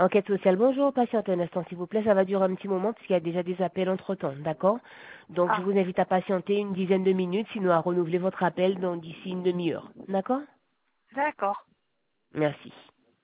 Enquête sociale, bonjour, patientez un instant s'il vous plaît, ça va durer un petit moment puisqu'il y a déjà des appels entre-temps, d'accord? Donc je Ah, vous invite à patienter une dizaine de minutes, sinon à renouveler votre appel d'ici une demi-heure, d'accord? d'accord. Merci.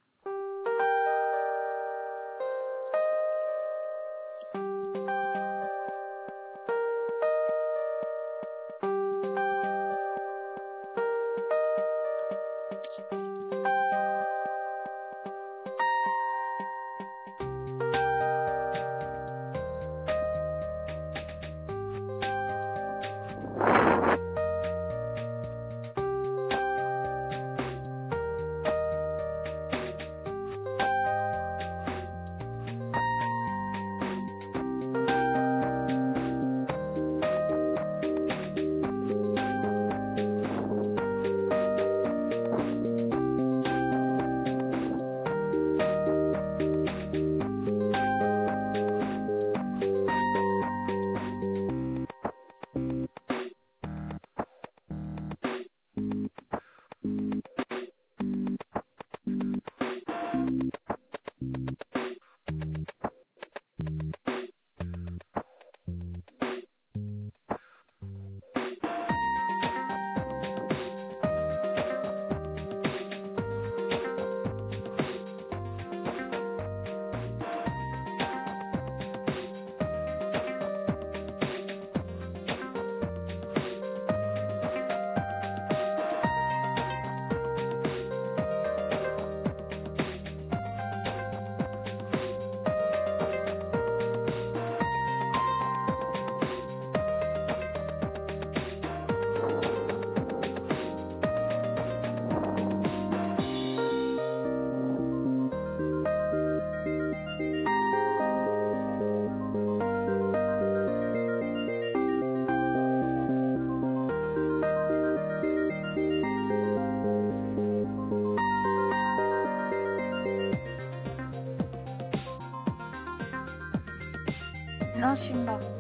Non, je suis pas.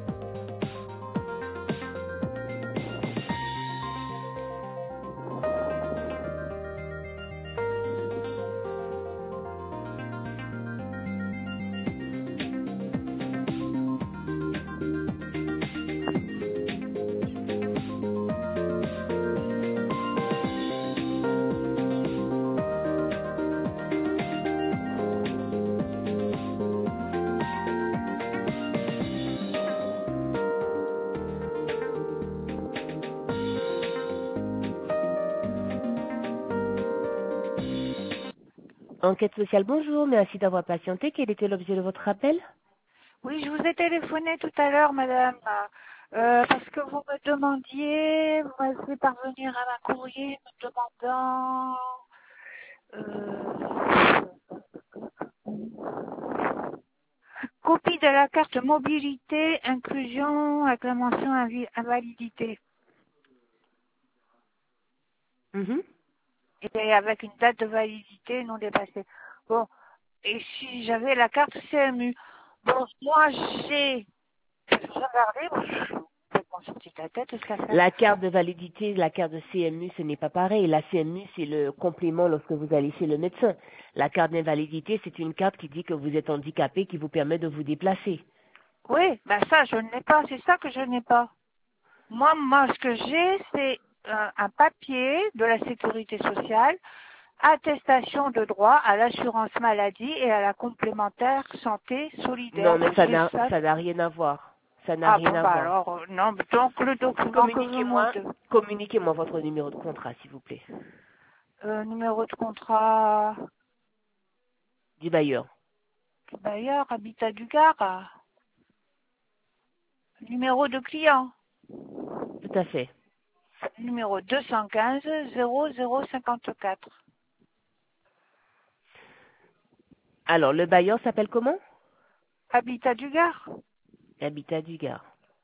Enquête sociale, bonjour, merci d'avoir patienté, quel était l'objet de votre appel? Oui, je vous ai téléphoné tout à l'heure, madame, parce que vous me demandiez, vous m'avez fait parvenir un courrier me demandant copie de la carte mobilité, inclusion, acclamation, invalidité. Mhm. Et avec une date de validité non dépassée. Bon, et si j'avais la carte CMU. Bon, moi j'ai regardé, moi, je suis complètement sortie de la tête de cette affaire. La carte de validité, la carte de CMU, ce n'est pas pareil. La CMU, c'est le complément lorsque vous allez chez le médecin. La carte d'invalidité, c'est une carte qui dit que vous êtes handicapé, qui vous permet de vous déplacer. Oui, ben ça je n'ai pas, c'est ça que je n'ai pas. Moi ce que j'ai, c'est un papier de la sécurité sociale, attestation de droit à l'assurance maladie et à la complémentaire santé solidaire. Non, mais J'ai ça. ça n'a rien à voir. Ça n'a Ah rien bon, à bah voir. alors, non, mais donc le document que vous me Communiquez-moi votre numéro de contrat, s'il vous plaît. numéro de contrat Du bailleur. du bailleur, Habitat du Gard, numéro de client, Tout à fait. numéro 215 0054. Alors, le bailleur s'appelle comment? Habitat du Gard. Habitat du Gard.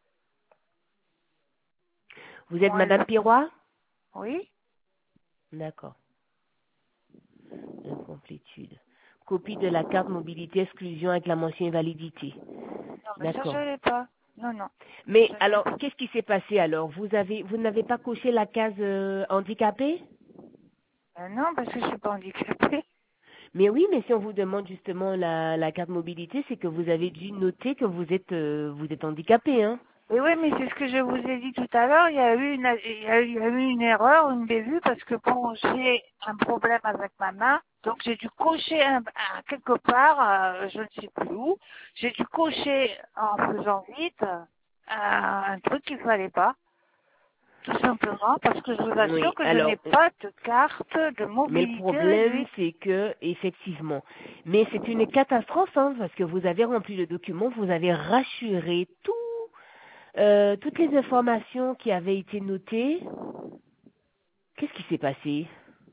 Vous êtes Bon, Madame Pirois? oui. D'accord. Incomplétude. Copie de la carte mobilité exclusion avec la mention invalidité. Non, mais ça je D'accord. l'ai pas. Non, non. Mais Ça, je l'ai alors, pas. qu'est-ce qui s'est passé alors? Vous n'avez pas coché la case handicapé? Non, parce que je suis pas handicapée. Mais oui, mais si on vous demande justement la carte mobilité, c'est que vous avez dû noter que vous êtes handicapé, hein. Et oui, mais c'est ce que je vous ai dit tout à l'heure. Il y a eu il y a eu une erreur, une bévue, parce que bon, j'ai un problème avec ma main. Donc j'ai dû cocher quelque part, je ne sais plus où. J'ai dû cocher en faisant vite un truc qu'il fallait pas. Tout simplement parce que je vous Oui, assure que je n'ai alors, pas de carte de mais le mobilité problème, réduite. c'est que, effectivement, mais c'est une catastrophe, hein, parce que vous avez rempli le document, vous avez rassuré toutes les informations qui avaient été notées. Qu'est-ce qui s'est passé?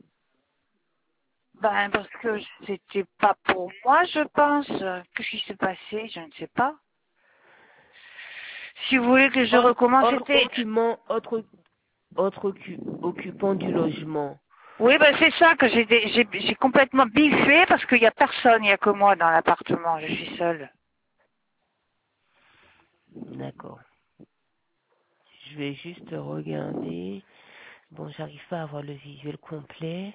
Ben, parce que c'était pas pour moi, je pense. Qu'est-ce qui s'est passé? Je ne sais pas. Si vous voulez que je recommence, c'était... Occupant du logement. Oui, ben c'est ça que j'ai complètement biffé parce qu'il n'y a personne, il n'y a que moi dans l'appartement, je suis seule. D'accord. Je vais juste regarder. Bon, j'arrive pas à avoir le visuel complet.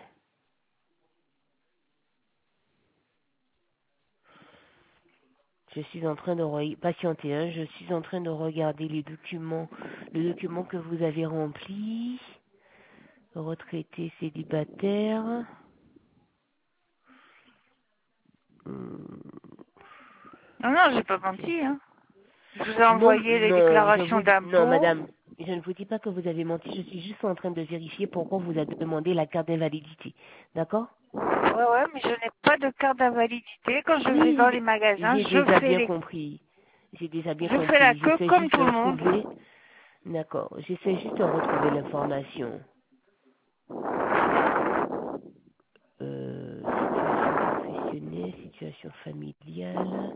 Je suis en train de patienter, hein. Je suis en train de regarder le document que vous avez rempli. Retraité célibataire. Hmm. Non, non, j'ai pas menti, hein. Je vous ai envoyé les Non, déclarations non, d'impôts. madame, je ne vous dis pas que vous avez menti. Je suis juste en train de vérifier pourquoi on vous a demandé la carte d'invalidité. D'accord? Ouais, ouais, mais je n'ai pas de carte d'invalidité. Quand je vais dans Oui, les magasins, j'ai déjà bien compris. J'ai déjà bien je fais la compris. queue J'essaie comme juste tout de le monde. retrouver. D'accord. J'essaie juste de retrouver l'information. Situation professionnelle, situation familiale.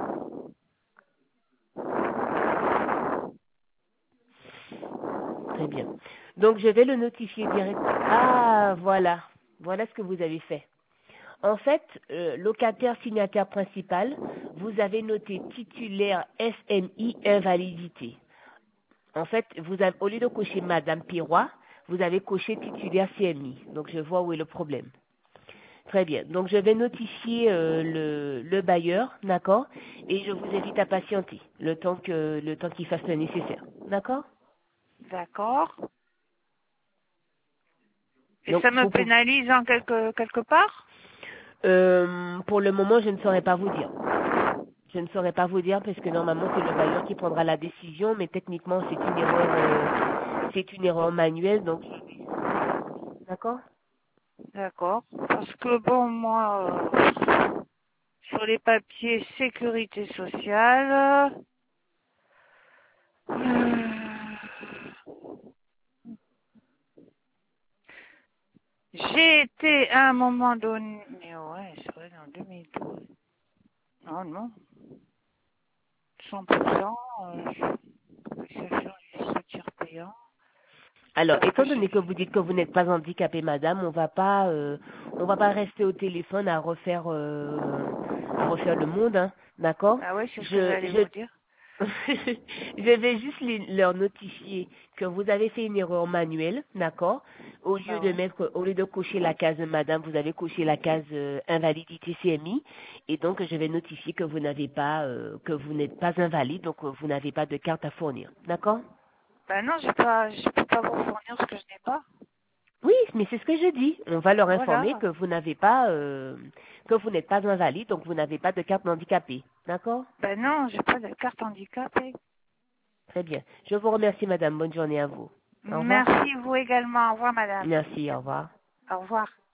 Très bien. Donc, je vais le notifier direct. Ah, voilà. Voilà ce que vous avez fait. En fait, locataire signataire principal, vous avez noté titulaire SMI invalidité. En fait, au lieu de cocher Madame Pirois, vous avez coché titulaire CMI. Donc, je vois où est le problème. Très bien. Donc, je vais notifier le bailleur, d'accord? Et je vous invite à patienter le temps qu'il fasse le nécessaire. D'accord? D'accord. Et Donc, ça me vous pouvez, pénalise en quelque part? pour le moment, je ne saurais pas vous dire. Je ne saurais pas vous dire parce que normalement c'est le bailleur qui prendra la décision, mais techniquement c'est une erreur manuelle, donc d'accord. D'accord. Parce que bon, moi, sur les papiers sécurité sociale, j'ai été à un moment donné, ouais, c'est vrai, en 2012. Non, non, 100%, je suis tiers payant. Alors, Parce que étant donné que vous dites que vous n'êtes pas handicapée, madame, on va pas rester au téléphone à refaire le monde, hein, d'accord. ah ouais, c'est ce que Je, j'allais je, vous dire. je vais juste leur notifier que vous avez fait une erreur manuelle, d'accord. Ah ouais. Au lieu de cocher la case madame, vous avez coché la case invalidité CMI, et donc je vais notifier que que vous n'êtes pas invalide, donc vous n'avez pas de carte à fournir, d'accord. Ben non, je peux pas vous fournir ce que je n'ai pas. Oui, mais c'est ce que je dis. On va leur informer Voilà. que vous n'êtes pas invalide, donc vous n'avez pas de carte handicapée, d'accord. Ben non, j'ai pas de carte handicapée. Très bien. Je vous remercie, madame. Bonne journée à vous. Au revoir. Merci vous également. Au revoir, madame. Merci, au revoir. Au revoir.